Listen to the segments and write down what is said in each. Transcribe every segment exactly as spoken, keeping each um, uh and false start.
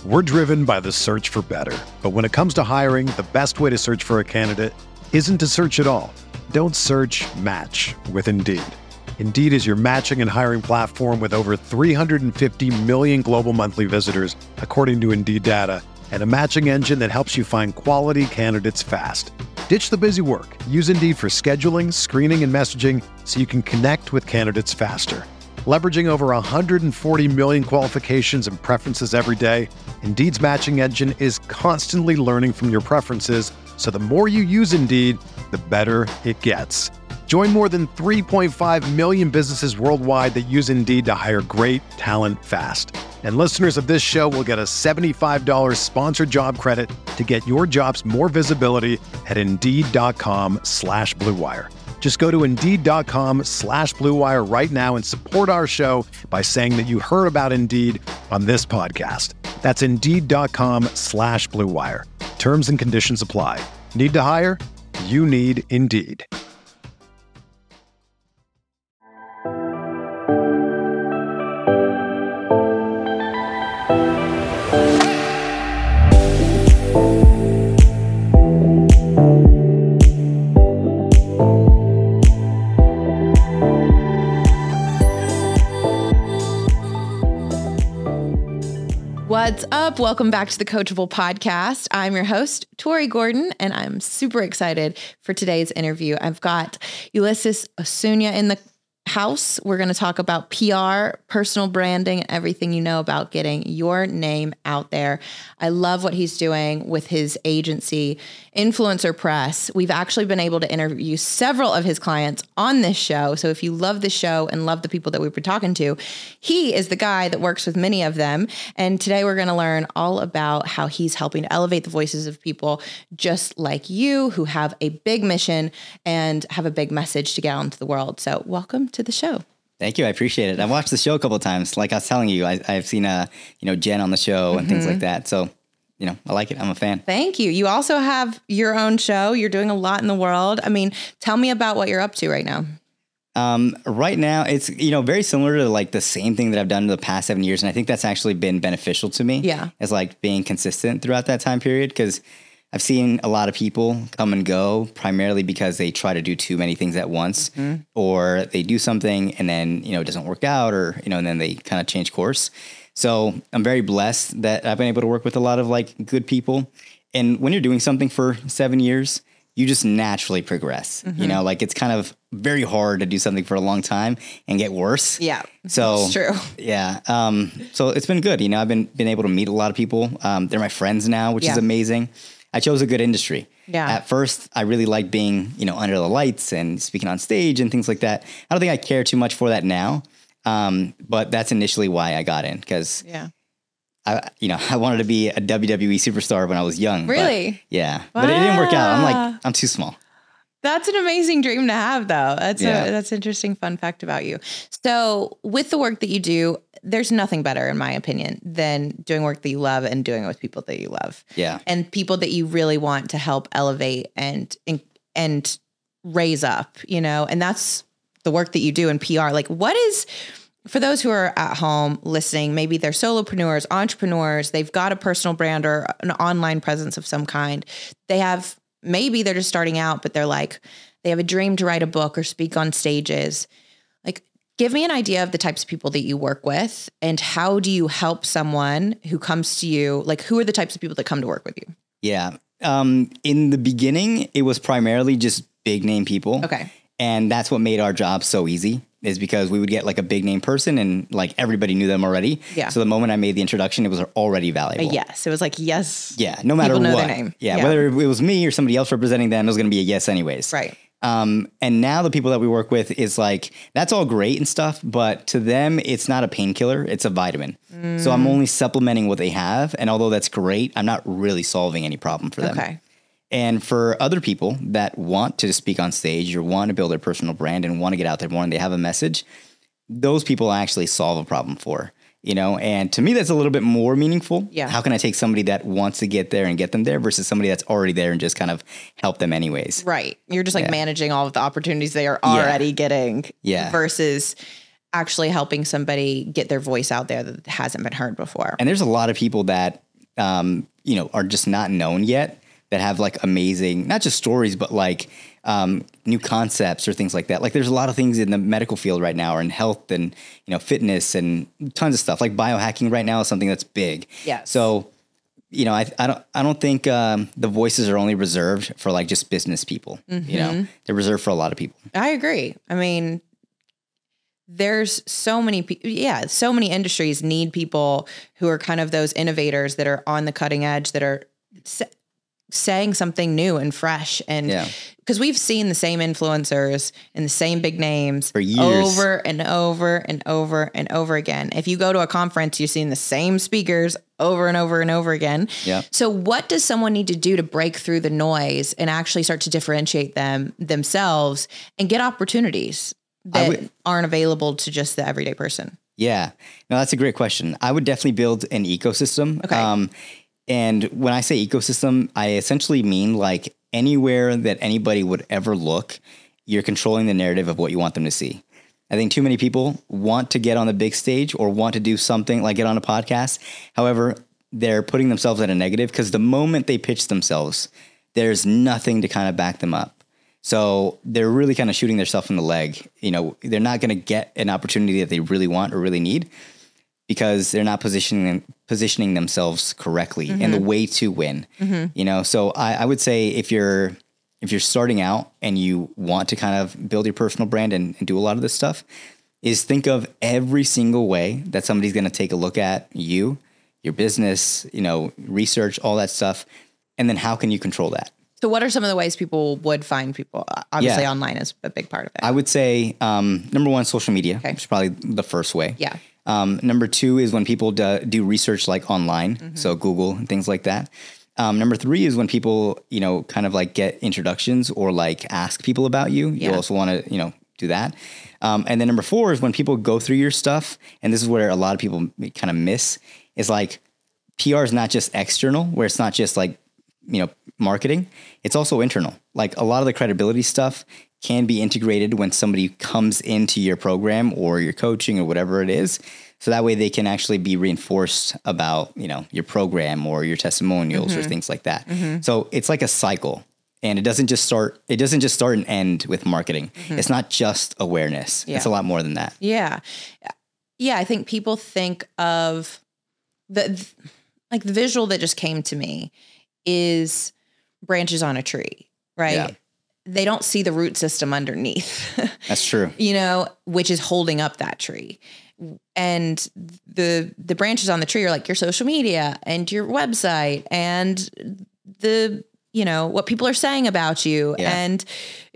We're driven by the search for better. But when it comes to hiring, the best way to search for a candidate isn't to search at all. Don't search, match with Indeed. Indeed is your matching and hiring platform with over three hundred fifty million global monthly visitors, according to Indeed data, and a matching engine that helps you find quality candidates fast. Ditch the busy work. Use Indeed for scheduling, screening, and messaging so you can connect with candidates faster. Leveraging over one hundred forty million qualifications and preferences every day, Indeed's matching engine is constantly learning from your preferences, so the more you use Indeed, the better it gets. Join more than three point five million businesses worldwide that use Indeed to hire great talent fast. And listeners of this show will get a seventy-five dollars sponsored job credit to get your jobs more visibility at Indeed.com slash Blue Wire. Just go to Indeed.com slash Blue Wire right now and support our show by saying that you heard about Indeed on this podcast. That's Indeed.com slash Blue Wire. Terms and conditions apply. Need to hire? You need Indeed. What's up? Welcome back to the Coachable Podcast. I'm your host, Tori Gordon, and I'm super excited for today's interview. I've got Ulysses Osuna in the house. We're going to talk about P R, personal branding, and everything you know about getting your name out there. I love what he's doing with his agency, Influencer Press. We've actually been able to interview several of his clients on this show. So if you love the show and love the people that we've been talking to, he is the guy that works with many of them. And today we're going to learn all about how he's helping to elevate the voices of people just like you who have a big mission and have a big message to get out into the world. So welcome to the show. Thank you. I appreciate it. I've watched the show a couple of times. Like I was telling you, I, I've seen, uh, you know, Jen on the show and mm-hmm. things like that. So, you know, I like it. I'm a fan. Thank you. You also have your own show. You're doing a lot in the world. I mean, tell me about what you're up to right now. Um, right now, it's, you know, very similar to like the same thing that I've done in the past seven years. And I think that's actually been beneficial to me. Yeah. As like being consistent throughout that time period. Because I've seen a lot of people come and go primarily because they try to do too many things at once mm-hmm. or they do something and then, you know, it doesn't work out or, you know, and then they kind of change course. So I'm very blessed that I've been able to work with a lot of like good people. And when you're doing something for seven years, you just naturally progress, mm-hmm. you know, like it's kind of very hard to do something for a long time and get worse. Yeah. So it's true. Yeah. Um, so it's been good. You know, I've been, been able to meet a lot of people. Um, they're my friends now, which yeah. is amazing. I chose a good industry. Yeah. At first, I really liked being, you know, under the lights and speaking on stage and things like that. I don't think I care too much for that now. Um, but that's initially why I got in because, yeah. I, you know, I wanted to be a W W E superstar when I was young. Really? But, yeah. Wow. But it didn't work out. I'm like, I'm too small. That's an amazing dream to have, though. That's yeah. a, that's an interesting fun fact about you. So with the work that you do, there's nothing better, in my opinion, than doing work that you love and doing it with people that you love. Yeah. And people that you really want to help elevate and and, and raise up, you know, and that's the work that you do in P R. Like, what is... For those who are at home listening, maybe they're solopreneurs, entrepreneurs, they've got a personal brand or an online presence of some kind. They have, maybe they're just starting out, but they're like, they have a dream to write a book or speak on stages. Like, give me an idea of the types of people that you work with and how do you help someone who comes to you? Like, who are the types of people that come to work with you? Yeah. Um, in the beginning, it was primarily just big name people. Okay. And that's what made our job so easy. Is because we would get like a big name person and like everybody knew them already. Yeah. So the moment I made the introduction, it was already valuable. Uh, yes. It was like, yes. Yeah. No matter People know what. their name. Yeah, Yeah. Whether it was me or somebody else representing them, it was going to be a yes anyways. Right. Um, and now the people that we work with is like, that's all great and stuff, but to them, it's not a painkiller. It's a vitamin. Mm. So I'm only supplementing what they have. And although that's great, I'm not really solving any problem for them. Okay. And for other people that want to speak on stage or want to build their personal brand and want to get out there more and they have a message, those people actually solve a problem for, you know, and to me, that's a little bit more meaningful. Yeah. How can I take somebody that wants to get there and get them there versus somebody that's already there and just kind of help them anyways? Right. You're just like yeah. managing all of the opportunities they are already yeah. getting yeah. versus actually helping somebody get their voice out there that hasn't been heard before. And there's a lot of people that um, you know, are just not known yet, that have like amazing, not just stories, but like um, new concepts or things like that. Like there's a lot of things in the medical field right now, or in health and, you know, fitness and tons of stuff. Like biohacking right now is something that's big. Yeah. So, you know, I, I don't, I don't think um, the voices are only reserved for like just business people, mm-hmm. you know, they're reserved for a lot of people. I agree. I mean, there's so many people, yeah, so many industries need people who are kind of those innovators that are on the cutting edge, that are sa- saying something new and fresh. And because yeah. we've seen the same influencers and the same big names for years, over and over and over and over again. If you go to a conference, you've seen the same speakers over and over and over again. Yeah. So what does someone need to do to break through the noise and actually start to differentiate them themselves and get opportunities that would, aren't available to just the everyday person? Yeah, no, that's a great question. I would definitely build an ecosystem. Okay. Um, and when I say ecosystem, I essentially mean like anywhere that anybody would ever look, you're controlling the narrative of what you want them to see. I think too many people want to get on the big stage or want to do something like get on a podcast. However, they're putting themselves at a negative because the moment they pitch themselves, there's nothing to kind of back them up. So they're really kind of shooting themselves in the leg. You know, they're not going to get an opportunity that they really want or really need because they're not positioning positioning themselves correctly mm-hmm. in the way to win. Mm-hmm. You know, so I, I would say if you're if you're starting out and you want to kind of build your personal brand and, and do a lot of this stuff, is think of every single way that somebody's going to take a look at you, your business, you know, research, all that stuff, and then how can you control that? So what are some of the ways people would find people? Obviously, yeah. online is a big part of it. I would say, um, number one, social media, okay. which is probably the first way. Yeah. Um, number two is when people do, do research like online, mm-hmm. so Google and things like that. Um, number three is when people, you know, kind of like get introductions or like ask people about you. Yeah. You also want to, you know, do that. Um, and then number four is when people go through your stuff. And this is where a lot of people kind of miss is like P R is not just external, where it's not just like, you know, marketing. It's also internal. Like a lot of the credibility stuff can be integrated when somebody comes into your program or your coaching or whatever it is. So that way they can actually be reinforced about, you know, your program or your testimonials mm-hmm. or things like that. Mm-hmm. So it's like a cycle, and it doesn't just start, it doesn't just start and end with marketing. Mm-hmm. It's not just awareness. Yeah. It's a lot more than that. Yeah. Yeah. I think people think of the, like the visual that just came to me is branches on a tree, right? Yeah. They don't see the root system underneath. That's true. You know, which is holding up that tree. And the the branches on the tree are like your social media and your website and the, you know, what people are saying about you yeah. and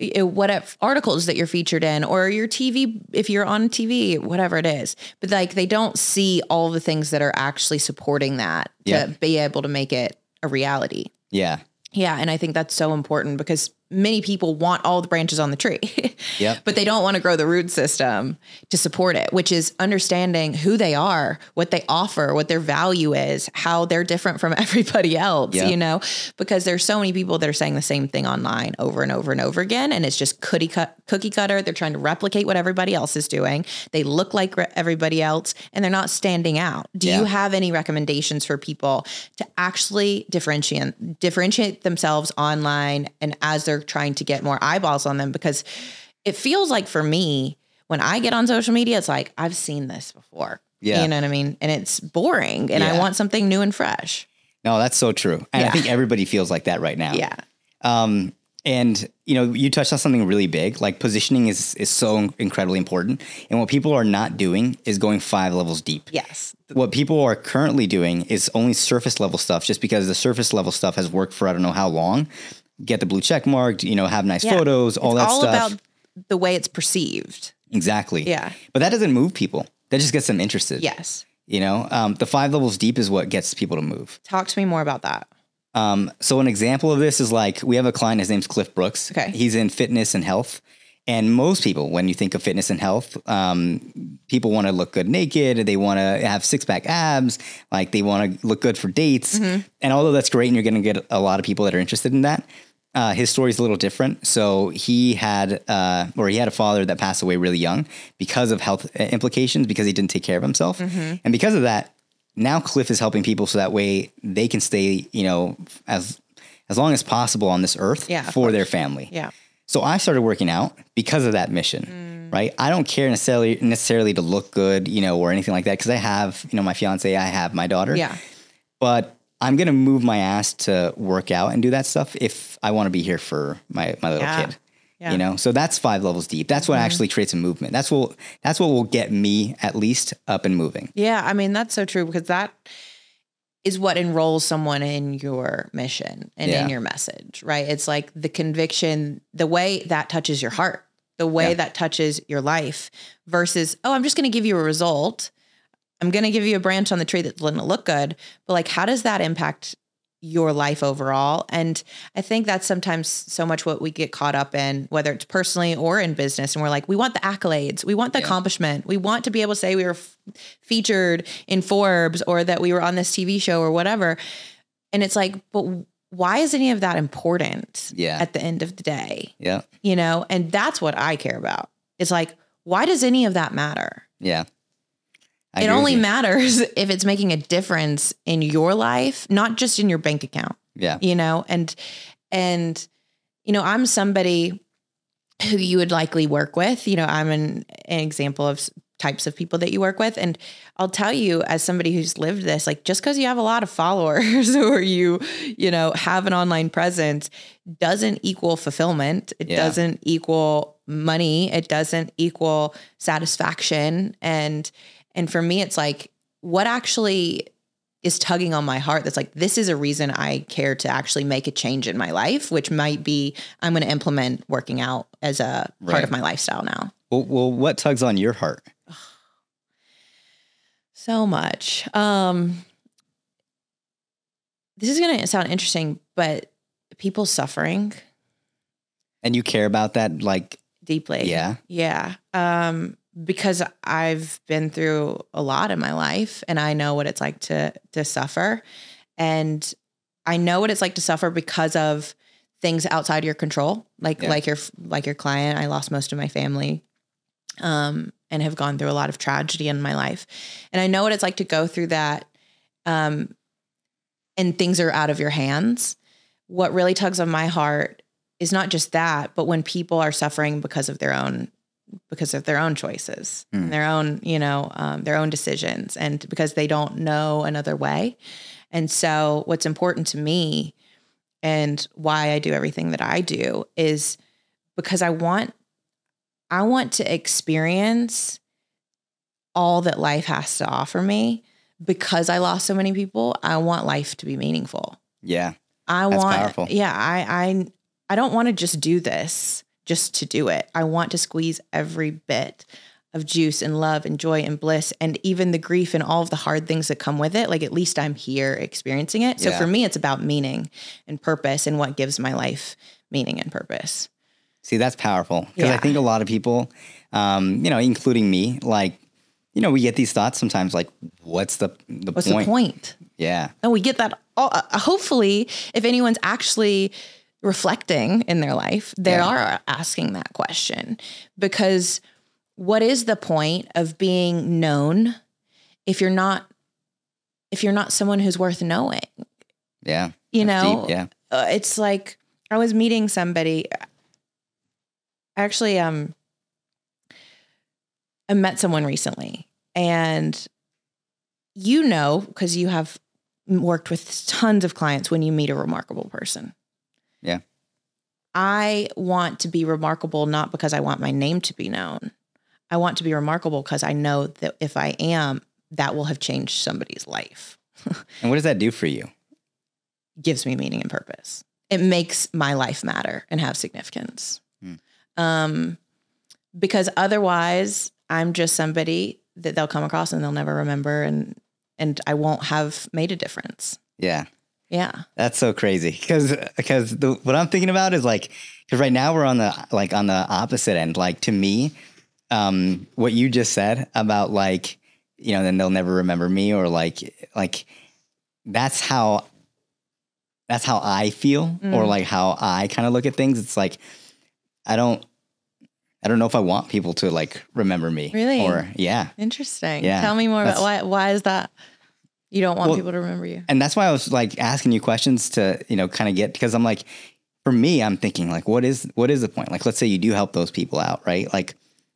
what articles that you're featured in, or your T V, if you're on T V, whatever it is. But like, they don't see all the things that are actually supporting that to yeah. be able to make it a reality. Yeah. Yeah. And I think that's so important because many people want all the branches on the tree, yep. but they don't want to grow the root system to support it, which is understanding who they are, what they offer, what their value is, how they're different from everybody else, yep. you know, because there's so many people that are saying the same thing online over and over and over again. And it's just cookie cut, cookie cutter. They're trying to replicate what everybody else is doing. They look like re- everybody else and they're not standing out. Do yeah. you have any recommendations for people to actually differentiate, differentiate themselves online and as they're trying to get more eyeballs on them? Because it feels like for me, when I get on social media, it's like, I've seen this before. Yeah. You know what I mean? And it's boring and yeah. I want something new and fresh. No, that's so true. And yeah. I think everybody feels like that right now. Yeah. Um, and you know, you touched on something really big, like positioning is, is so incredibly important. And what people are not doing is going five levels deep. Yes. What people are currently doing is only surface level stuff, just because the surface level stuff has worked for, I don't know how long. Get the blue check marked, you know, have nice yeah. photos, all it's that all stuff. All about the way it's perceived. Exactly. Yeah. But that doesn't move people. That just gets them interested. Yes. You know, um, the five levels deep is what gets people to move. Talk to me more about that. Um, so an example of this is like, we have a client, his name's Cliff Brooks. Okay. He's in fitness and health. And most people, when you think of fitness and health, um, people want to look good naked. They want to have six pack abs. Like they want to look good for dates. Mm-hmm. And although that's great and you're going to get a lot of people that are interested in that, Uh, his story is a little different. So he had, uh, or he had a father that passed away really young because of health implications, because he didn't take care of himself. Mm-hmm. And because of that, now Cliff is helping people so that way they can stay, you know, as as long as possible on this earth yeah, for their family. Yeah. So I started working out because of that mission, mm. right? I don't care necessarily necessarily to look good, you know, or anything like that, because I have, you know, my fiance, I have my daughter. Yeah. But I'm going to move my ass to work out and do that stuff if I want to be here for my, my little yeah. kid. Yeah. You know, so that's five levels deep. That's what mm-hmm. actually creates a movement. That's what that's what will get me at least up and moving. Yeah, I mean, that's so true, because that is what enrolls someone in your mission and yeah. in your message, right? It's like the conviction, the way that touches your heart, the way yeah. that touches your life versus, oh, I'm just going to give you a result. I'm going to give you a branch on the tree that's going to look good. But like, how does that impact your life overall? And I think that's sometimes so much what we get caught up in, whether it's personally or in business. And we're like, we want the accolades. We want the yeah. accomplishment. We want to be able to say we were f- featured in Forbes or that we were on this T V show or whatever. And it's like, but why is any of that important yeah. at the end of the day? Yeah. You know, and that's what I care about. It's like, why does any of that matter? Yeah. I it only matters if it's making a difference in your life, not just in your bank account. Yeah. You know, and, and, you know, I'm somebody who you would likely work with. You know, I'm an, an example of types of people that you work with. And I'll tell you, as somebody who's lived this, like, just because you have a lot of followers or you, you know, have an online presence doesn't equal fulfillment. It yeah. doesn't equal money. It doesn't equal satisfaction. And, And for me, it's like, what actually is tugging on my heart that's like, this is a reason I care to actually make a change in my life, which might be I'm going to implement working out as a right. part of my lifestyle now. Well, well, what tugs on your heart? So much. Um, this is going to sound interesting, but people suffering. And you care about that, like, deeply. Yeah. Yeah. Um, because I've been through a lot in my life and I know what it's like to, to suffer. And I know what it's like to suffer because of things outside your control. Like, yeah. like your, like your client, I lost most of my family, um, and have gone through a lot of tragedy in my life. And I know what it's like to go through that. Um, and things are out of your hands. What really tugs on my heart is not just that, but when people are suffering because of their own because of their own choices, mm. and their own, you know, um, their own decisions, and because they don't know another way. And so what's important to me and why I do everything that I do is because I want, I want to experience all that life has to offer me. Because I lost so many people, I want life to be meaningful. Yeah. I that's want, powerful. yeah, I, I, I don't want to just do this just to do it. I want to squeeze every bit of juice and love and joy and bliss and even the grief and all of the hard things that come with it. Like, at least I'm here experiencing it. So yeah. for me, it's about meaning and purpose and what gives my life meaning and purpose. See, that's powerful. Because yeah. I think a lot of people, um, you know, including me, like, you know, we get these thoughts sometimes like, what's the, the what's point? the point? Yeah. And we get that all, uh, hopefully, if anyone's actually reflecting in their life, they yeah. are asking that question, because what is the point of being known if you're not, if you're not someone who's worth knowing? Yeah. You know, deep, yeah. Uh, it's like, I was meeting somebody, actually, um, I met someone recently, and you know, because you have worked with tons of clients, when you meet a remarkable person. Yeah. I want to be remarkable, not because I want my name to be known. I want to be remarkable because I know that if I am, that will have changed somebody's life. And what does that do for you? Gives me meaning and purpose. It makes my life matter and have significance. Hmm. Um, because otherwise I'm just somebody that they'll come across and they'll never remember, and, and I won't have made a difference. Yeah. Yeah. That's so crazy. Cause, cause the, what I'm thinking about is like, cause right now we're on the, like on the opposite end. Like, to me, um, what you just said about, like, you know, then they'll never remember me, or like, like that's how, that's how I feel, mm. or like how I kind of look at things. It's like, I don't, I don't know if I want people to like remember me. Really? Or yeah. Interesting. Yeah. Tell me more That's, about why, why is that? You don't want Well, people to remember you. And that's why I was like asking you questions to, you know, kind of get, because I'm like, for me, I'm thinking like, what is, what is the point? Like, let's say you do help those people out, right? Like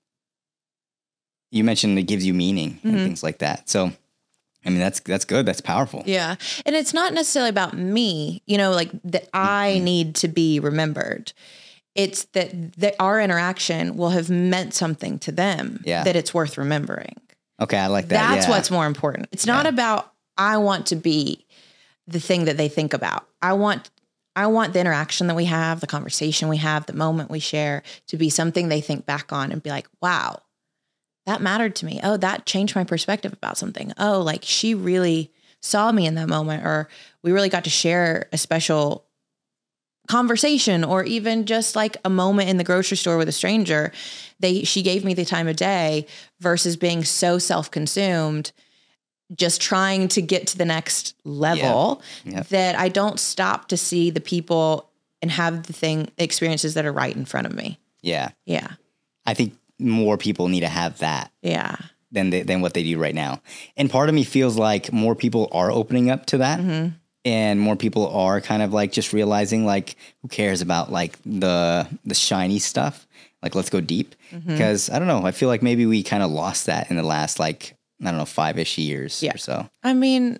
you mentioned it gives you meaning and Mm-hmm. things like that. So, I mean, that's, that's good. That's powerful. Yeah. And it's not necessarily about me, you know, like that I Mm-hmm. need to be remembered. It's that, that our interaction will have meant something to them Yeah. that it's worth remembering. Okay. I like that. That's yeah. what's more important. It's not Yeah. about, I want to be the thing that they think about. I want, I want the interaction that we have, the conversation we have, the moment we share to be something they think back on and be like, wow, that mattered to me. Oh, that changed my perspective about something. Oh, like she really saw me in that moment, or we really got to share a special conversation, or even just like a moment in the grocery store with a stranger. They, she gave me the time of day versus being so self-consumed, just trying to get to the next level Yeah. Yep. that I don't stop to see the people and have the thing experiences that are right in front of me. Yeah. Yeah. I think more people need to have that Yeah. than they, than what they do right now. And part of me feels like more people are opening up to that. Mm-hmm. And more people are kind of like just realizing like, who cares about like the, the shiny stuff? Like, let's go deep. Mm-hmm. Because I don't know, I feel like maybe we kind of lost that in the last, like, I don't know, five-ish years Yeah. or so. I mean,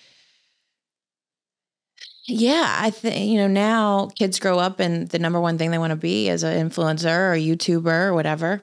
yeah, I think, you know, now kids grow up and the number one thing they want to be is an influencer or a YouTuber or whatever.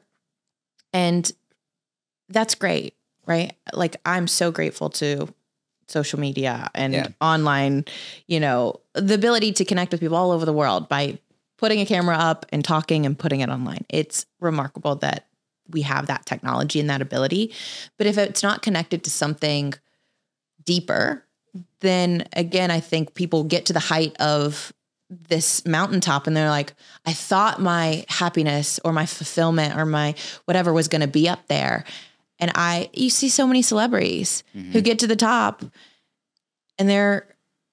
And that's great, right? Like, I'm so grateful to social media and Yeah. online, you know, the ability to connect with people all over the world by putting a camera up and talking and putting it online. It's remarkable that we have that technology and that ability. But if it's not connected to something deeper, then again, I think people get to the height of this mountaintop and they're like, I thought my happiness or my fulfillment or my whatever was going to be up there. And I, you see so many celebrities Mm-hmm. who get to the top and they're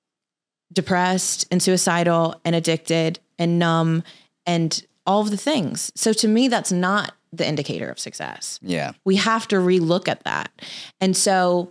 depressed and suicidal and addicted and numb and all of the things. So to me, that's not the indicator of success. Yeah. We have to relook at that. And so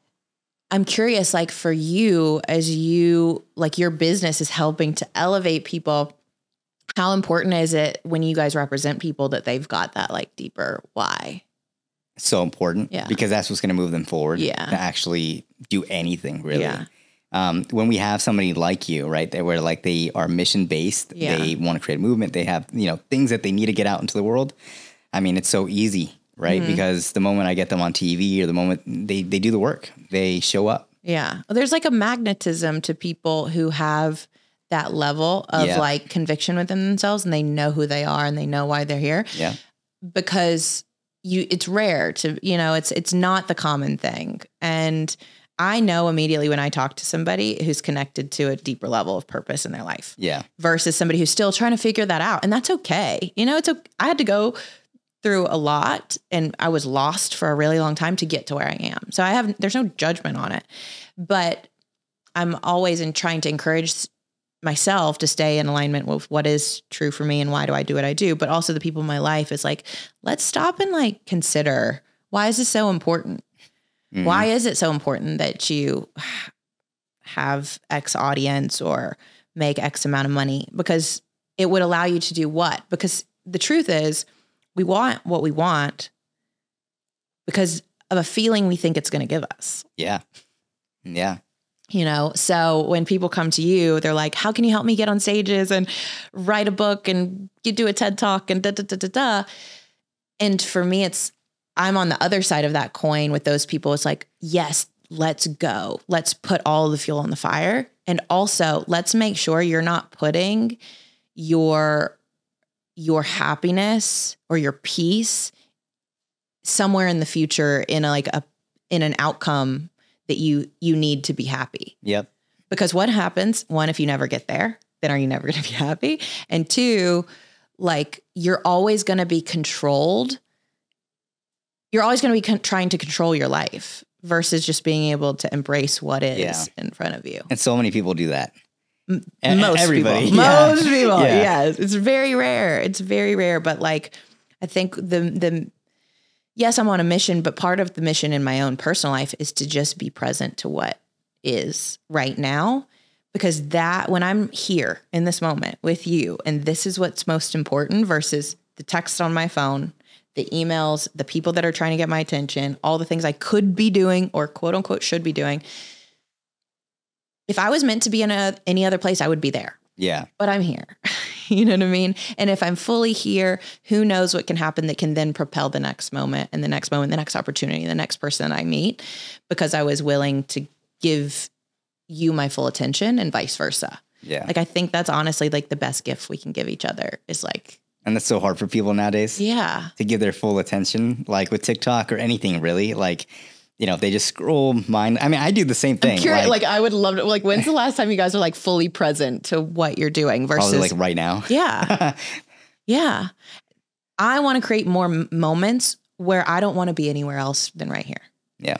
I'm curious, like for you, as you, like your business is helping to elevate people, how important is it when you guys represent people that they've got that like deeper why? So important. Yeah. Because that's what's going to move them forward. Yeah. To actually do anything really. Yeah. Um, when we have somebody like you, right, that where like they are mission based, Yeah. they want to create a movement, they have, you know, things that they need to get out into the world. I mean, it's so easy, right? Mm-hmm. Because the moment I get them on T V or the moment they, they do the work, they show up. Yeah. Well, there's like a magnetism to people who have that level of Yeah. like conviction within themselves and they know who they are and they know why they're here. Yeah. Because you, it's rare to, you know, it's, it's not the common thing. And I know immediately when I talk to somebody who's connected to a deeper level of purpose in their life Yeah. versus somebody who's still trying to figure that out. And that's okay. You know, it's okay. I had to go through a lot and I was lost for a really long time to get to where I am. So I have, there's no judgment on it, but I'm always in trying to encourage myself to stay in alignment with what is true for me and why do I do what I do. But also the people in my life is like, let's stop and like consider, why is this so important? Mhm. Why is it so important that you have X audience or make X amount of money? Because it would allow you to do what? Because the truth is we want what we want because of a feeling we think it's going to give us. Yeah. Yeah. You know, so when people come to you, they're like, how can you help me get on stages and write a book and you do a TED talk and da, da, da, da, da. And for me, it's, I'm on the other side of that coin with those people. It's like, yes, let's go. Let's put all the fuel on the fire. And also let's make sure you're not putting your, your happiness or your peace somewhere in the future in a, like a, in an outcome that you, you need to be happy. Yep. Because what happens, one, if you never get there, then are you never going to be happy? And two, like you're always going to be controlled. You're always going to be con- trying to control your life versus just being able to embrace what is Yeah. in front of you. And so many people do that. M- E- Most everybody. people, Yeah. most people. Yeah. Yes. It's very rare. It's very rare. But like, I think the, the, yes, I'm on a mission, but part of the mission in my own personal life is to just be present to what is right now. Because that, when I'm here in this moment with you, and this is what's most important versus the text on my phone, the emails, the people that are trying to get my attention, all the things I could be doing or quote unquote should be doing. If I was meant to be in a, any other place, I would be there. Yeah. But I'm here. You know what I mean? And if I'm fully here, who knows what can happen that can then propel the next moment and the next moment, the next opportunity, the next person I meet, because I was willing to give you my full attention and vice versa. Yeah. Like, I think that's honestly like the best gift we can give each other is like. And that's so hard for people nowadays. Yeah. To give their full attention, like with TikTok or anything really. Like, you know, if they just scroll mine. I mean, I do the same thing. I'm curious, like, like, I would love to, like, when's the last time you guys were like fully present to what you're doing versus probably like right now. Yeah. Yeah. I want to create more m- moments where I don't want to be anywhere else than right here. Yeah.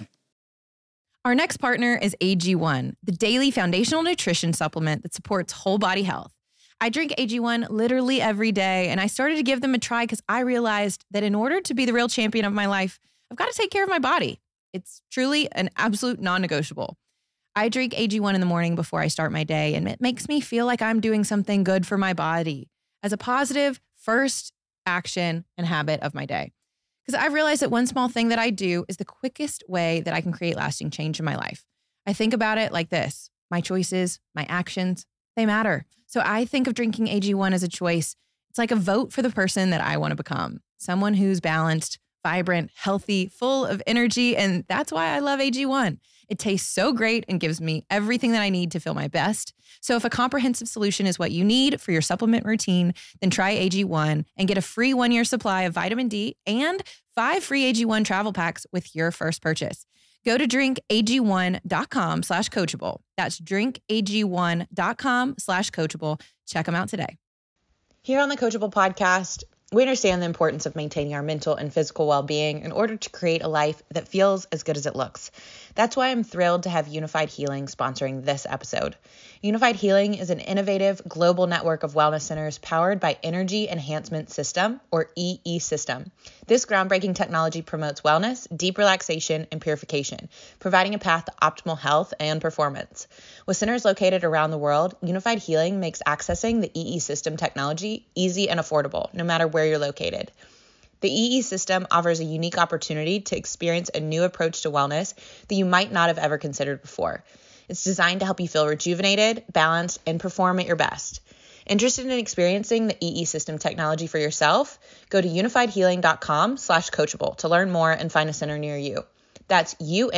Our next partner is A G one, the daily foundational nutrition supplement that supports whole body health. I drink A G one literally every day, and I started to give them a try because I realized that in order to be the real champion of my life, I've got to take care of my body. It's truly an absolute non-negotiable. I drink A G one in the morning before I start my day, and it makes me feel like I'm doing something good for my body as a positive first action and habit of my day. Because I've realized that one small thing that I do is the quickest way that I can create lasting change in my life. I think about it like this. My choices, my actions, they matter. So I think of drinking A G one as a choice. It's like a vote for the person that I want to become. Someone who's balanced, vibrant, healthy, full of energy. And that's why I love A G one. It tastes so great and gives me everything that I need to feel my best. So if a comprehensive solution is what you need for your supplement routine, then try A G one and get a free one-year supply of vitamin D and five free A G one travel packs with your first purchase. Go to drinkag1.com slash coachable. That's drinkag1.com slash coachable. Check them out today. Here on the Coachable Podcast, we understand the importance of maintaining our mental and physical well-being in order to create a life that feels as good as it looks. That's why I'm thrilled to have Unified Healing sponsoring this episode. Unified Healing is an innovative global network of wellness centers powered by Energy Enhancement System, or E E System. This groundbreaking technology promotes wellness, deep relaxation, and purification, providing a path to optimal health and performance. With centers located around the world, Unified Healing makes accessing the E E System technology easy and affordable, no matter where you're located. The E E System offers a unique opportunity to experience a new approach to wellness that you might not have ever considered before. It's designed to help you feel rejuvenated, balanced, and perform at your best. Interested in experiencing the E E System technology for yourself? Go to unifiedhealing.com slash coachable to learn more and find a center near you. That's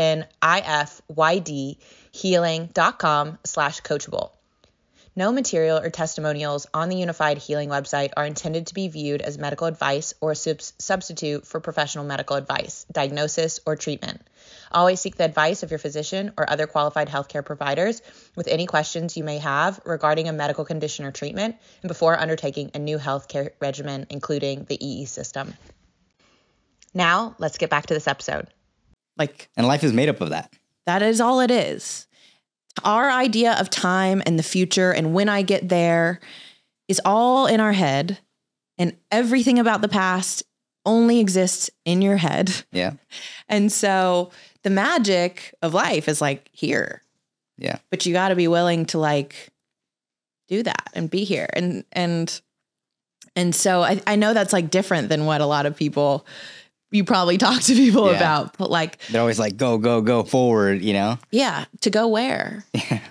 U-N-I-F-Y-D healing.com slash coachable. No material or testimonials on the Unified Healing website are intended to be viewed as medical advice or a sub- substitute for professional medical advice, diagnosis, or treatment. Always seek the advice of your physician or other qualified healthcare providers with any questions you may have regarding a medical condition or treatment and before undertaking a new healthcare regimen, including the E E System. Now, let's get back to this episode. Like, and life is made up of that. That is all it is. Our idea of time and the future and when I get there is all in our head, and everything about the past only exists in your head. Yeah. And so the magic of life is like here. Yeah. But you got to be willing to like do that and be here. And, and, and so I, I know that's like different than what a lot of people, you probably talk to people yeah. about, but like, they're always like, go, go, go forward, you know? Yeah. To go where? Yeah.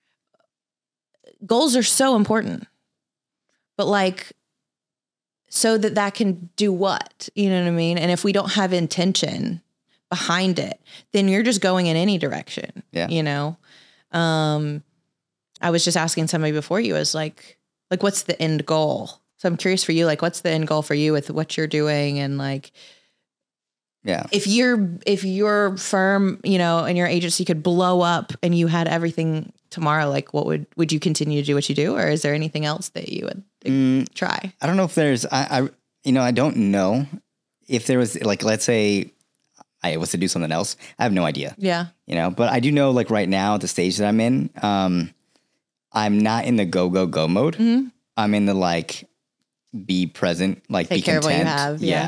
Goals are so important, but like, so that that can do what, you know what I mean? And if we don't have intention behind it, then you're just going in any direction, yeah. you know? Um, I was just asking somebody before you, is like, like, what's the end goal? So I'm curious for you, like, what's the end goal for you with what you're doing? And like, yeah, if you're, if your firm, you know, and your agency could blow up and you had everything tomorrow, like what would, would you continue to do what you do? Or is there anything else that you would like, mm, try? I don't know if there's, I, I, you know, I don't know if there was like, let's say I was to do something else. I have no idea. Yeah. You know, but I do know like right now at the stage that I'm in, um, I'm not in the go, go, go mode. Mm-hmm. I'm in the like, be present, like Take be care content. of what you have. Yeah. yeah.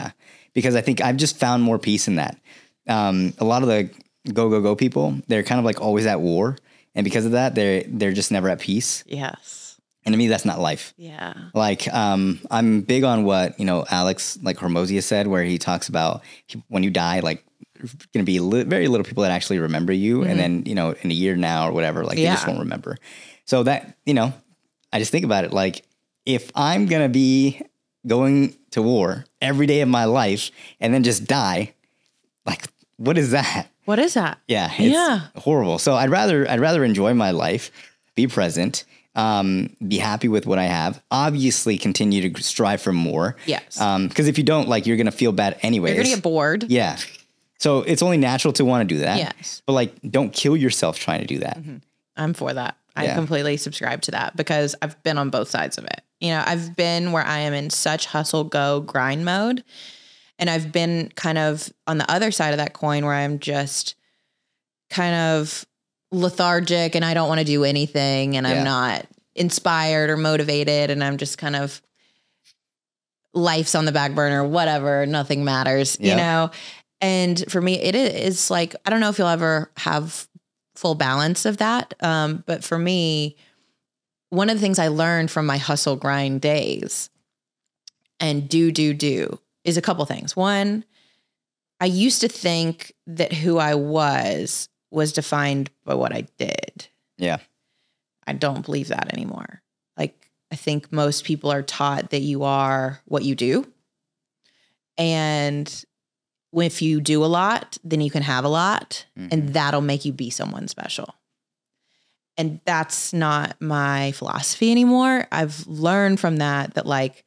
because I think I've just found more peace in that. Um, a lot of the go, go, go people, they're kind of like always at war. And because of that, they're, they're just never at peace. Yes. And to me, that's not life. Yeah. Like, um, I'm big on what, you know, Alex, like Hormozius said, where he talks about when you die, like, going to be li- very little people that actually remember you. Mm-hmm. And then, you know, in a year now or whatever, like, yeah. they just won't remember. So that, you know, I just think about it. Like, if I'm going to be going to war every day of my life and then just die, like, what is that? What is that? Yeah. It's yeah. horrible. So I'd rather, I'd rather enjoy my life, be present, um, be happy with what I have, obviously continue to strive for more. Yes. Um, cause if you don't, like, you're going to feel bad anyways. You're going to get bored. Yeah. So it's only natural to want to do that. Yes. But like, don't kill yourself trying to do that. Mm-hmm. I'm for that. I yeah. completely subscribe to that because I've been on both sides of it. You know, I've been where I am in such hustle, go, grind mode. And I've been kind of on the other side of that coin where I'm just kind of lethargic and I don't want to do anything and yeah. I'm not inspired or motivated and I'm just kind of life's on the back burner, whatever, nothing matters, yeah. you know? And for me, it is like, I don't know if you'll ever have full balance of that. Um, but for me, one of the things I learned from my hustle grind days and do, do, do is a couple things. One, I used to think that who I was was defined by what I did. Yeah. I don't believe that anymore. Like, I think most people are taught that you are what you do. And if you do a lot, then you can have a lot, mm-hmm. and that'll make you be someone special. And that's not my philosophy anymore. I've learned from that, that like,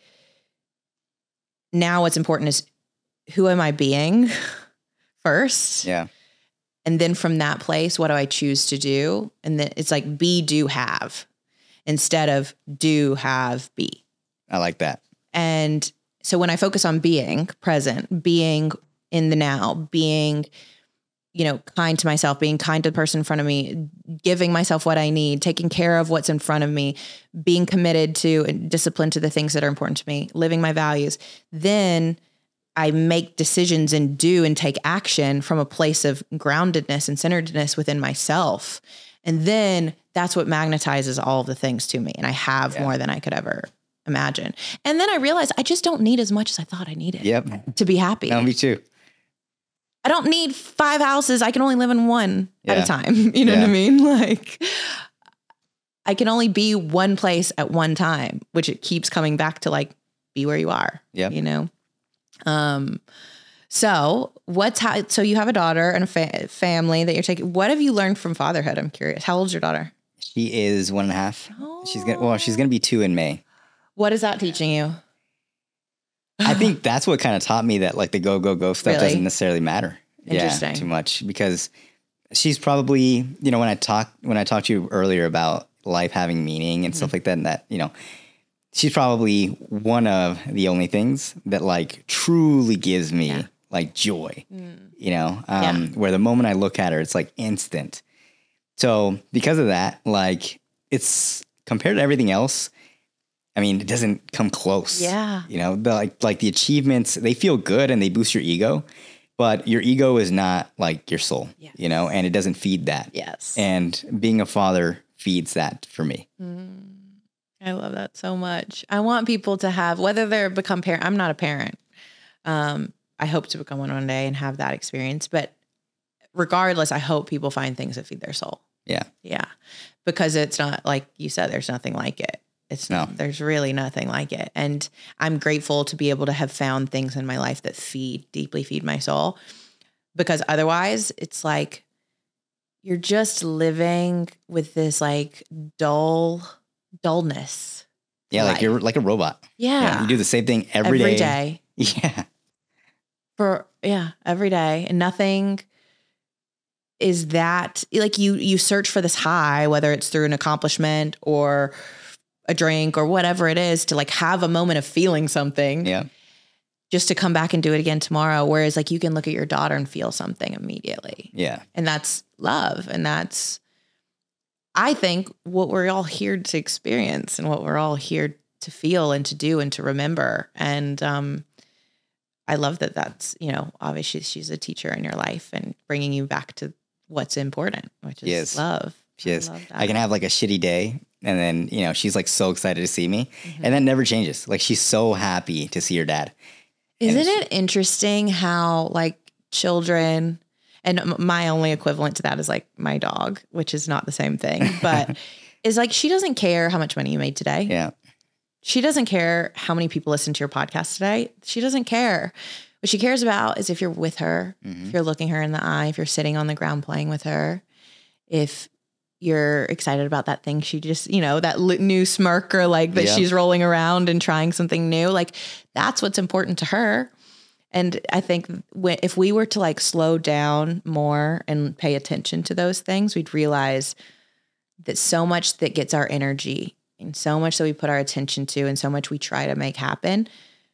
now what's important is who am I being first? Yeah. And then from that place, what do I choose to do? And then it's like be, do, have instead of do, have, be. I like that. And so when I focus on being present, being in the now, being, you know, kind to myself, being kind to the person in front of me, giving myself what I need, taking care of what's in front of me, being committed to and disciplined to the things that are important to me, living my values, then I make decisions and do and take action from a place of groundedness and centeredness within myself. And then that's what magnetizes all of the things to me. And I have yeah. more than I could ever imagine. And then I realized I just don't need as much as I thought I needed yep. to be happy. No, me too. I don't need five houses. I can only live in one yeah. at a time. You know yeah. what I mean? Like, I can only be one place at one time, which it keeps coming back to, like, be where you are. Yeah. You know? Um, so what's how, so you have a daughter and a fa- family that you're taking. What have you learned from fatherhood? I'm curious. How old's your daughter? She is one and a half. Oh. She's gonna, well, she's going to be two in May. What is that teaching you? I think that's what kind of taught me that, like, the go, go, go stuff Really? doesn't necessarily matter. Interesting. Yeah, too much, because she's probably, you know, when I talk, when I talked to you earlier about life having meaning and mm-hmm. stuff like that, and that, you know, she's probably one of the only things that, like, truly gives me yeah. like joy, mm. you know, um, yeah. where the moment I look at her, it's like instant. So because of that, like, it's compared to everything else, I mean, it doesn't come close. Yeah. You know, the, like, like the achievements, they feel good and they boost your ego, but your ego is not like your soul, yes. you know, and it doesn't feed that. Yes. And being a father feeds that for me. Mm. I love that so much. I want people to have, whether they're become parent, I'm not a parent. Um, I hope to become one one day and have that experience, but regardless, I hope people find things that feed their soul. Yeah. Yeah. Because it's not, like you said, there's nothing like it. It's no, there's really nothing like it. And I'm grateful to be able to have found things in my life that feed, deeply feed my soul, because otherwise it's like, you're just living with this like dull dullness. Yeah. Like life. You're like a robot. Yeah. yeah. You do the same thing every, every day. day. Yeah. For, yeah, every day. And nothing is that, like, you, you search for this high, whether it's through an accomplishment or a drink or whatever it is, to like have a moment of feeling something. Yeah. Just to come back and do it again tomorrow. Whereas like you can look at your daughter and feel something immediately. Yeah. And that's love. And that's, I think, what we're all here to experience and what we're all here to feel and to do and to remember. And um, I love that that's, you know, obviously she's a teacher in your life and bringing you back to what's important, which is Yes. love. Yes. I love that. I can have like a shitty day and then, you know, she's like so excited to see me Mm-hmm. and that never changes. Like she's so happy to see her dad. Isn't And it interesting how like children, and m- my only equivalent to that is like my dog, which is not the same thing, but is like, she doesn't care how much money you made today. Yeah. She doesn't care how many people listen to your podcast today. She doesn't care. What she cares about is if you're with her, Mhm. if you're looking her in the eye, if you're sitting on the ground playing with her, if you're excited about that thing she just, you know, that li- new smirk or like that Yeah. she's rolling around and trying something new. Like that's what's important to her. And I think when, if we were to like slow down more and pay attention to those things, we'd realize that so much that gets our energy and so much that we put our attention to and so much we try to make happen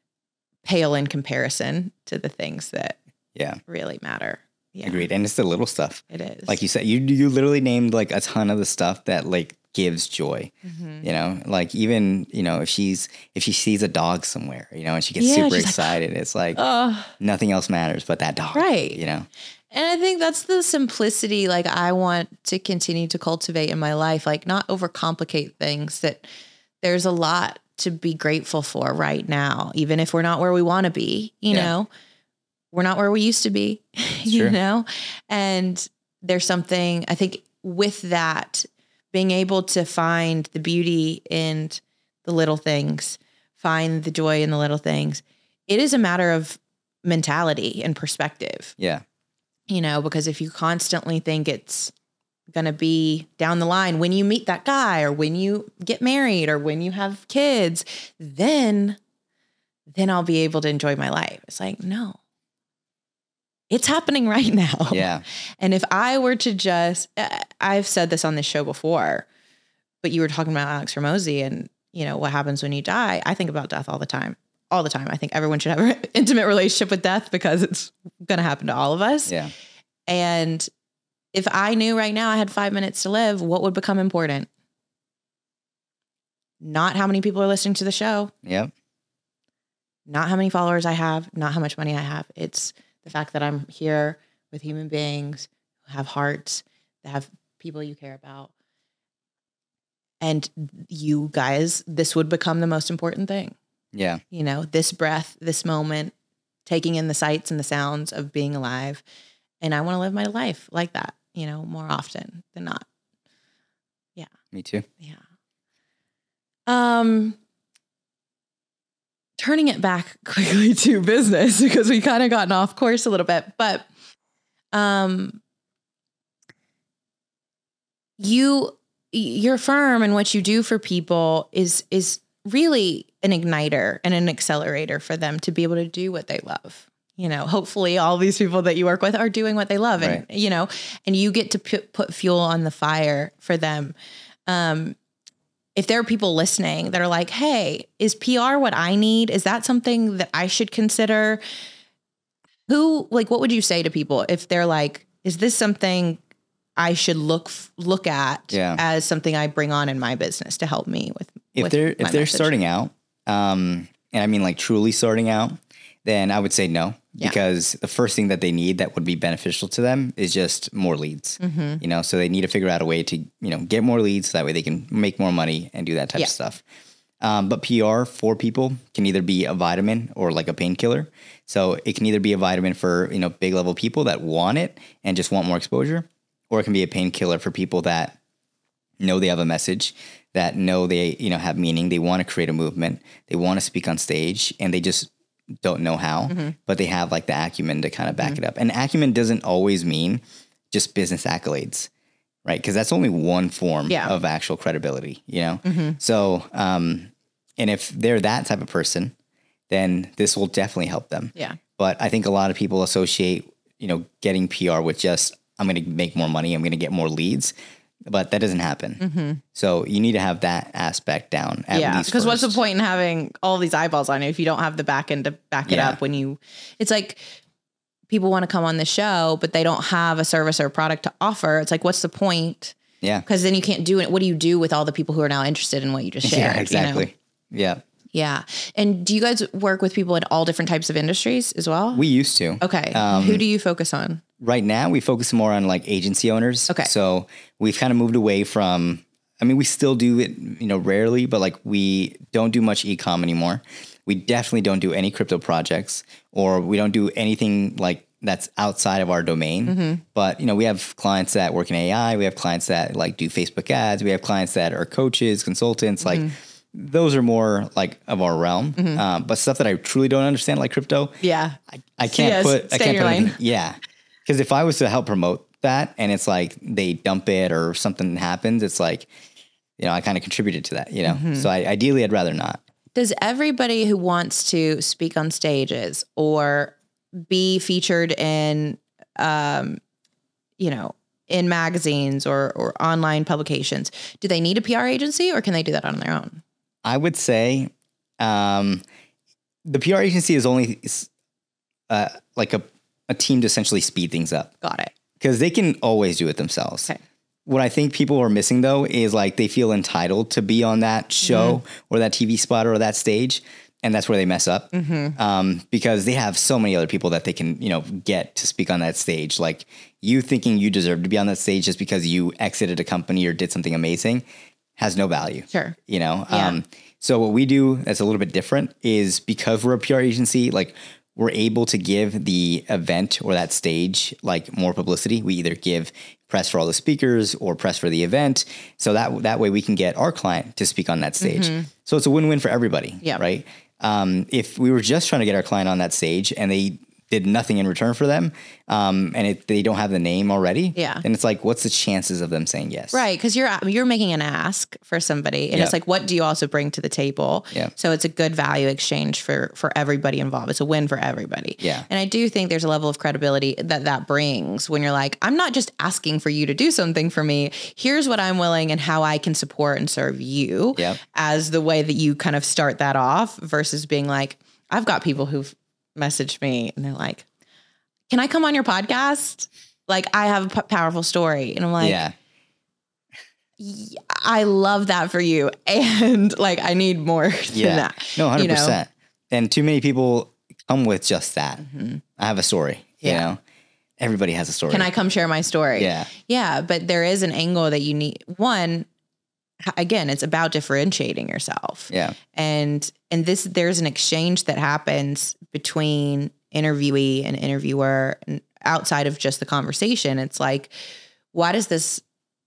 pale in comparison to the things that Yeah. really matter. Yeah, Agreed. And it's the little stuff. it is. Like you said, you you literally named like a ton of the stuff that like gives joy. Mhm. You know, like even, you know, if she's if she sees a dog somewhere, you know, and she gets Yeah, super she's like, excited, it's like Oh, nothing else matters but that dog. Right. You know? and I think that's the simplicity like I want to continue to cultivate in my life, like not overcomplicate things, that there's a lot to be grateful for right now, even if we're not where we want to be, you Yeah. know, we're not where we used to be, you true. know, and there's something I think with that, being able to find the beauty in the little things, find the joy in the little things. It is a matter of mentality and perspective. Yeah. You know, because if you constantly think it's going to be down the line when you meet that guy or when you get married or when you have kids, then, then I'll be able to enjoy my life. It's like, no, it's happening right now. Yeah. And if I were to just, I've said this on this show before, but you were talking about Alex Hormozi and, you know, what happens when you die. I think about death all the time, all the time. I think everyone should have an intimate relationship with death because it's going to happen to all of us. Yeah. And if I knew right now I had five minutes to live, what would become important? Not how many people are listening to the show, Yep. not how many followers I have, not how much money I have. It's the fact that I'm here with human beings who have hearts, that have people you care about. And you guys, this would become the most important thing. Yeah. You know, this breath, this moment, taking in the sights and the sounds of being alive. And I want to live my life like that, you know, more often than not. Me too. Yeah. Um, turning it back quickly to business because we kind of gotten off course a little bit, but um, you, your firm and what you do for people is is really an igniter and an accelerator for them to be able to do what they love. You know, hopefully all these people that you work with are doing what they love, and Right. you know, and you get to put, put fuel on the fire for them. Um, if there are people listening that are like, hey, is P R what I need? Is that something that I should consider? Who, like, what would you say to people if they're like, is this something I should look, look at Yeah. as something I bring on in my business to help me with, If with they're my if they're message? starting out, um, and I mean like truly starting out, then I would say no, Yeah. because the first thing that they need that would be beneficial to them is just more leads. Mm-hmm. You know, so they need to figure out a way to, you know, get more leads so that way they can make more money and do that type Yeah. of stuff. Um, but P R for people can either be a vitamin or like a painkiller. So it can either be a vitamin for, you know, big level people that want it and just want more exposure, or it can be a painkiller for people that know they have a message, that know they, you know, have meaning. They want to create a movement. They want to speak on stage and they just don't know how, Mm-hmm. but they have like the acumen to kind of back it up. And acumen doesn't always mean just business accolades, right? Because that's only one form Yeah. of actual credibility, you know? Mm-hmm. So, um, and if they're that type of person, then this will definitely help them. Yeah. But I think a lot of people associate, you know, getting P R with just, I'm going to make more money, I'm going to get more leads, but that doesn't happen. Mm-hmm. So you need to have that aspect down at Yeah, least because what's the first. point in having all these eyeballs on you if you don't have the back end to back it Yeah. up? When you, it's like people want to come on the show, but they don't have a service or a product to offer. It's like, what's the point? Yeah. Because then you can't do it. What do you do with all the people who are now interested in what you just shared? Yeah, exactly. You know? Yeah. Yeah. And do you guys work with people in all different types of industries as well? We used to. Okay. Um, Who do you focus on? Right now, we focus more on like agency owners. Okay. So we've kind of moved away from, I mean, we still do it, you know, rarely, but like we don't do much e-com anymore. We definitely don't do any crypto projects, or we don't do anything like that's outside of our domain. Mm-hmm. But, you know, we have clients that work in A I. We have clients that like do Facebook ads. We have clients that are coaches, consultants, mm-hmm. like those are more like of our realm. Mm-hmm. Um, but stuff that I truly don't understand, like crypto. Yeah. I, I can't yes, put, I can't put anything. Yeah. Because if I was to help promote that and it's like they dump it or something happens, it's like, you know, I kind of contributed to that, you know? Mm-hmm. So I, ideally, I'd rather not. Does everybody who wants to speak on stages or be featured in, um, you know, in magazines or, or online publications, do they need a P R agency or can they do that on their own? I would say um, the P R agency is only uh, like a, a team to essentially speed things up. Got it. Because they can always do it themselves. Okay. What I think people are missing, though, is like they feel entitled to be on that show mm-hmm. or that T V spot or that stage. And that's where they mess up mm-hmm. um, because they have so many other people that they can, you know, get to speak on that stage. Like you thinking you deserve to be on that stage just because you exited a company or did something amazing has no value. Sure. You know? Yeah. Um, so what we do that's a little bit different is because we're a P R agency, like we're able to give the event or that stage like more publicity. We either give press for all the speakers or press for the event. So that that way we can get our client to speak on that stage. Mm-hmm. So it's a win-win for everybody, yeah. right? Um, if we were just trying to get our client on that stage and they did nothing in return for them, um, and it, they don't have the name already, yeah. then it's like, what's the chances of them saying yes? Right, because you're you're making an ask for somebody, and yep. it's like, what do you also bring to the table? Yeah. So it's a good value exchange for for everybody involved. It's a win for everybody. Yeah. And I do think there's a level of credibility that that brings when you're like, I'm not just asking for you to do something for me. Here's what I'm willing and how I can support and serve you yep. as the way that you kind of start that off versus being like, I've got people who've messaged me and they're like, can I come on your podcast? Like I have a p- powerful story. And I'm like, yeah. I love that for you. And like, I need more than yeah. that. No, one hundred percent. You know? And too many people come with just that. Mm-hmm. I have a story, yeah. you know, everybody has a story. Can I come share my story? Yeah. Yeah. But there is an angle that you need. One, again, it's about differentiating yourself. Yeah. And, and this, there's an exchange that happens between interviewee and interviewer and outside of just the conversation. It's like, why does this,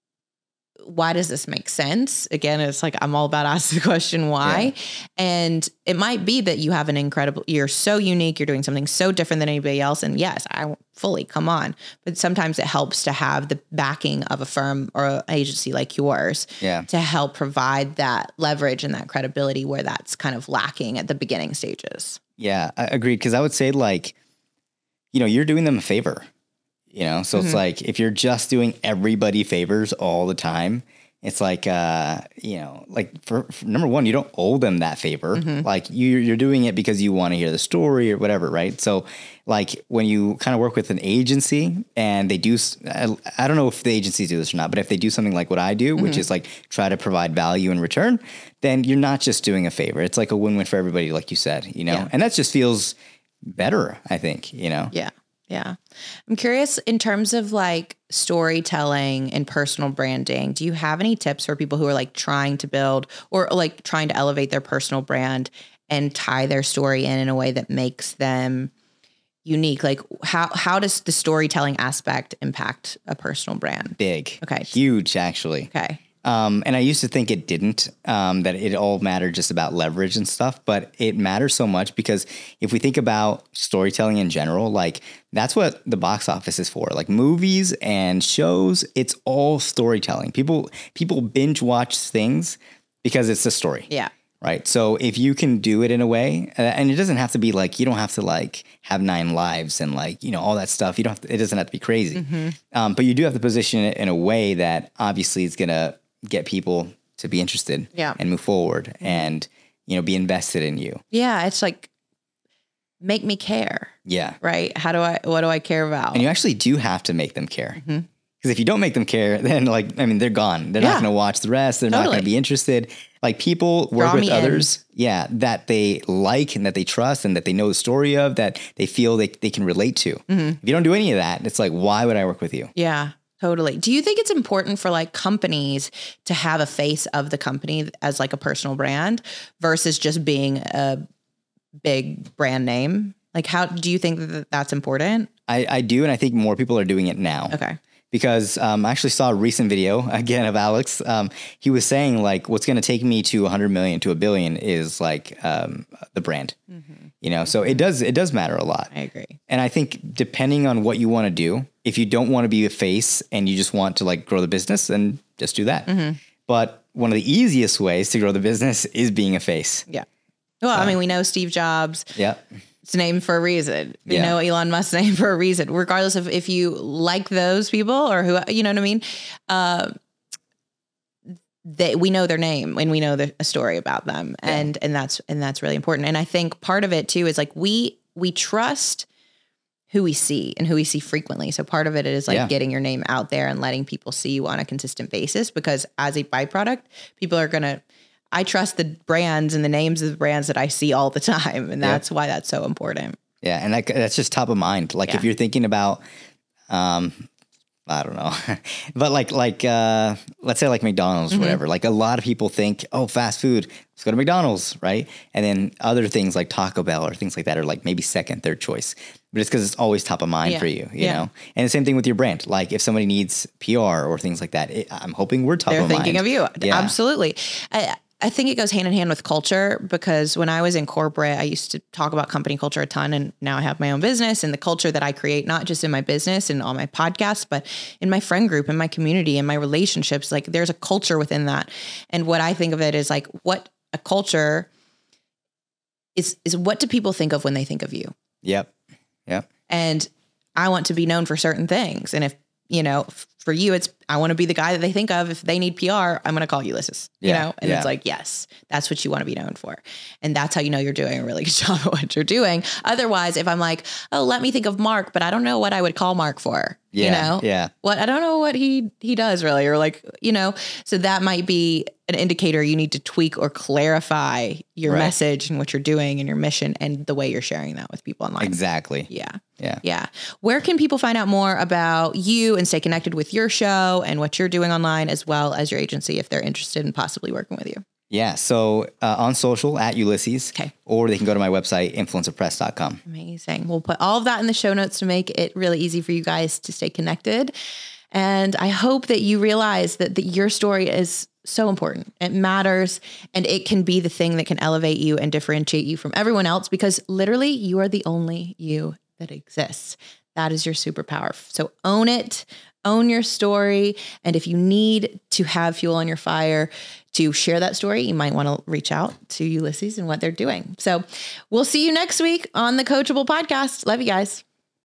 why does this make sense? Again, it's like, I'm all about asking the question, why? Yeah. And it might be that you have an incredible, you're so unique, you're doing something so different than anybody else. And yes, I fully come on, but sometimes it helps to have the backing of a firm or an agency like yours yeah. to help provide that leverage and that credibility where that's kind of lacking at the beginning stages. Yeah, I agreed. Cause I would say like, you know, you're doing them a favor. You know, so mm-hmm. it's like if you're just doing everybody favors all the time, it's like, uh, you know, like for, for number one, you don't owe them that favor. Mm-hmm. Like you, you're doing it because you want to hear the story or whatever, right? So like when you kind of work with an agency and they do, I, I don't know if the agencies do this or not, but if they do something like what I do, mm-hmm. which is like try to provide value in return, then you're not just doing a favor. It's like a win-win for everybody, like you said, you know, yeah. and that just feels better, I think, you know? Yeah. Yeah. I'm curious in terms of like storytelling and personal branding, do you have any tips for people who are like trying to build or like trying to elevate their personal brand and tie their story in in a way that makes them unique? Like how, how does the storytelling aspect impact a personal brand? Big. Okay. Huge, actually. Okay. Um, and I used to think it didn't, um, that it all mattered just about leverage and stuff, but it matters so much because if we think about storytelling in general, like that's what the box office is for, like movies and shows, it's all storytelling. People, people binge watch things because it's a story. Yeah. Right. So if you can do it in a way, uh, and it doesn't have to be like, you don't have to like have nine lives and like, you know, all that stuff. You don't have to, it doesn't have to be crazy. Mm-hmm. Um, but you do have to position it in a way that obviously is going to get people to be interested yeah. and move forward mm-hmm. and, you know, be invested in you. Yeah. It's like, make me care. Yeah. Right. How do I, what do I care about? And you actually do have to make them care. Mm-hmm. Because if you don't make them care, then like, I mean, they're gone. They're Yeah. not going to watch the rest. They're Totally. not going to be interested. Like people work Draw with me in. others. Yeah. That they like and that they trust and that they know the story of, that they feel they, they can relate to. Mm-hmm. If you don't do any of that, it's like, why would I work with you? Yeah, totally. Do you think it's important for like companies to have a face of the company as like a personal brand versus just being a big brand name? Like, how do you think that that's important? I, I do. And I think more people are doing it now. Okay. Because um, I actually saw a recent video again of Alex. Um, he was saying like, what's going to take me to a hundred million to a billion is like um, the brand, mm-hmm. you know. So it does it does matter a lot. I agree. And I think depending on what you want to do, if you don't want to be a face and you just want to like grow the business, then just do that. Mm-hmm. But one of the easiest ways to grow the business is being a face. Yeah. Well, I mean, we know Steve Jobs. Yeah. It's named for a reason. We Yeah. know Elon Musk's named for a reason, regardless of if you like those people or who, you know what I mean? Uh, they, we know their name and we know the, a story about them. Yeah. And, and that's, and that's really important. And I think part of it too is like, we, we trust who we see and who we see frequently. So part of it is like Yeah. getting your name out there and letting people see you on a consistent basis, because as a byproduct, people are going to, I trust the brands and the names of the brands that I see all the time. And that's yeah. why that's so important. Yeah. And that, that's just top of mind. Like yeah. if you're thinking about, um, I don't know, but like, like, uh, let's say like McDonald's or Mm-hmm. whatever, like a lot of people think, oh, fast food, let's go to McDonald's. Right. And then other things like Taco Bell or things like that are like maybe second, third choice, but it's because it's always top of mind yeah. for you, you yeah. know? And the same thing with your brand. Like if somebody needs P R or things like that, it, I'm hoping we're top They're of mind. They're thinking of you. Yeah. Absolutely. I, I think it goes hand in hand with culture, because when I was in corporate, I used to talk about company culture a ton, and now I have my own business, and the culture that I create, not just in my business and all my podcasts, but in my friend group, in my community, in my relationships, like there's a culture within that. And what I think of it is like, what a culture is, is what do people think of when they think of you? Yep. Yep. And I want to be known for certain things. And if, you know, for you, it's, I want to be the guy that they think of. If they need P R, I'm going to call Ulysses, you Yeah, know? And yeah. it's like, yes, that's what you want to be known for. And that's how you know you're doing a really good job at what you're doing. Otherwise, if I'm like, oh, let me think of Mark, but I don't know what I would call Mark for, Yeah, you know? yeah. What, I don't know what he, he does really, or like, you know, so that might be an indicator you need to tweak or clarify your Right. message and what you're doing and your mission and the way you're sharing that with people online. Exactly. Yeah. Yeah. Yeah. Where can people find out more about you and stay connected with your show and what you're doing online, as well as your agency, if they're interested in possibly working with you? Yeah. So uh, on social at Ulysses, Okay. or they can go to my website, influencer press dot com. Amazing. We'll put all of that in the show notes to make it really easy for you guys to stay connected. And I hope that you realize that, that your story is so important. It matters, and it can be the thing that can elevate you and differentiate you from everyone else, because literally you are the only you that exists. That is your superpower. So own it, own your story. And if you need to have fuel on your fire to share that story, you might want to reach out to Ulysses and what they're doing. So we'll see you next week on the Coachable Podcast. Love you guys.